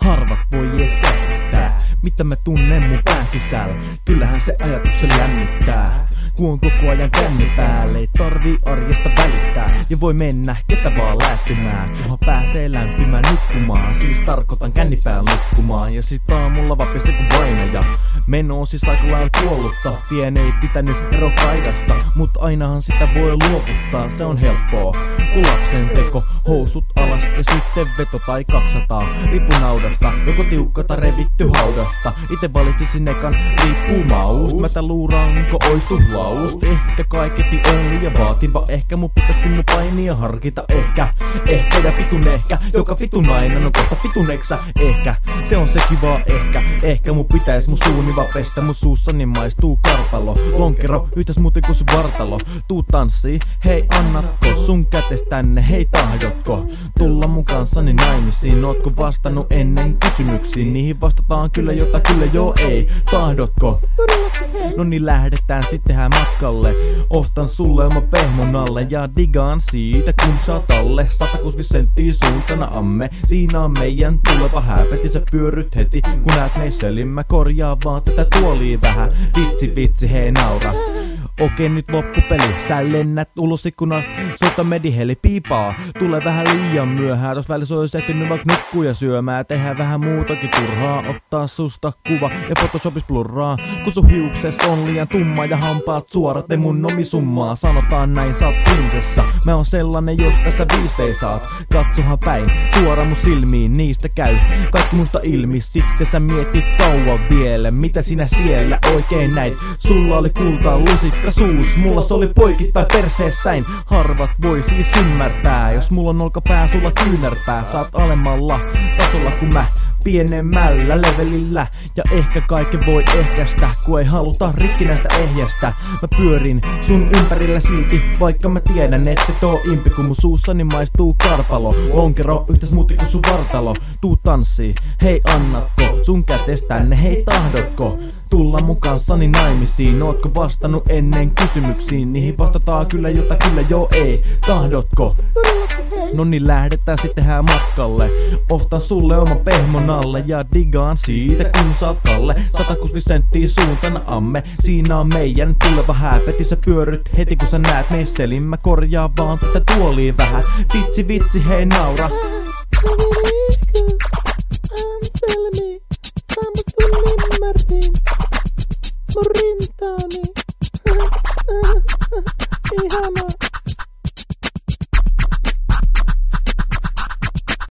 harvat voi edes käsittää, mitä mä tunnen mun pään sisällä. Kyllähän se ajatuksen lämmittää, kun on koko ajan känni päälle. Ei tarvii arjesta välittää ja voi mennä ketä vaan lähtemään, kunhan pääsee lämpimään nukkumaan. Siis tarkoitan känni päällä nukkumaan. Ja sit aamulla vapisi kun vainaja. Meno on siis aika lailla kuollutta. Tien ei pitänyt ero kaidasta, mut ainahan sitä voi luovuttaa. Se on helppoa, kun lapsen teko. Housut alas ja sitten veto tai 200 ripunaudasta, joko tiukka tai revitty haudasta. Ite valitsisin ekan riippuu maust. Mä tän luuraanko ois tuhlaust. Ehkä kaiketi on liian vaativa. Ehkä mun pitäis sinne painia harkita. Ehkä ja vitun ehkä. Joka vitun nainen on kohta vitun eksä. Ehkä se on se kiva ehkä. Ehkä mun pitäis mun suuni vaan pestä. Mun suussani maistuu karpalo. Lonkero yhtäs muuten kuin sun vartalo. Tuu tanssii, hei annatko sun kätes tänne, hei tahdotko tulla mun kanssani naimisiin? Ootko vastannut ennen kysymyksiin? Niihin vastataan kyllä jota, kyllä joo ei. Tahdotko? No niin lähdetään sittenhän matkalle. Ostan sulle oma pehmon alle ja digaan siitä kun saat alle 165 senttiä suuntana amme. Siinä on meidän tuleva häpeti, sä pyörryt heti kun näet meiselin. Mä korjaan vaan tätä tuolia vähän. Vitsi hei naura. Okei nyt loppupeli, sä lennät ulos ikkunasta, soita mediheli piipaa. Tulee vähän liian myöhään, tos välissä ois ehtinyt vaikka nukkuja syömään. Tehdään vähän muutakin turhaa, ottaa susta kuva ja Photoshopis blurraa. Kun sun hiukses on liian tumma ja hampaat suorat, ei mun omi summaa. Sanotaan näin, sä oot prinsessa, mä oon sellainen jos tässä 5 saat. Katsohan päin, suora mun silmiin, niistä käy kaikki musta ilmi. Sitten sä mietit kauan vielä, mitä sinä siellä oikein näit. Sulla oli kultaa lusikka suus, mulla se oli poikittain perseessäin. Harvat voi siis ymmärtää, jos mulla on olkapää, sulla kyynärpää. Saat alemmalla tasolla kuin mä, pienemmällä levelillä. Ja ehkä kaiken voi ehkäistä, kun ei haluta rikkinäistä ehjästä. Mä pyörin sun ympärillä silti, vaikka mä tiedän ette oo impi. Kun mun suussani maistuu karpalo, lonkero yhtä smoothi kuin sun vartalo. Tuu tanssii, hei annatko sun kätes tänne, hei tahdotko tulla mun kanssani naimisiin? Ootko vastannut ennen kysymyksiin? Niihin vastataan kyllä jota, kyllä joo ei. Tahdotko? No niin lähdetään sittenhän matkalle. Ostan sulle oma pehmon alle ja digaan siitä kun saat alle 165 senttiä suuntana amme. Siinä on meidän tuleva häpeti, sä pyörryt heti kun sä näet meiselin. Mä korjaan vaan tätä tuolia vähän. Vitsi hei naura.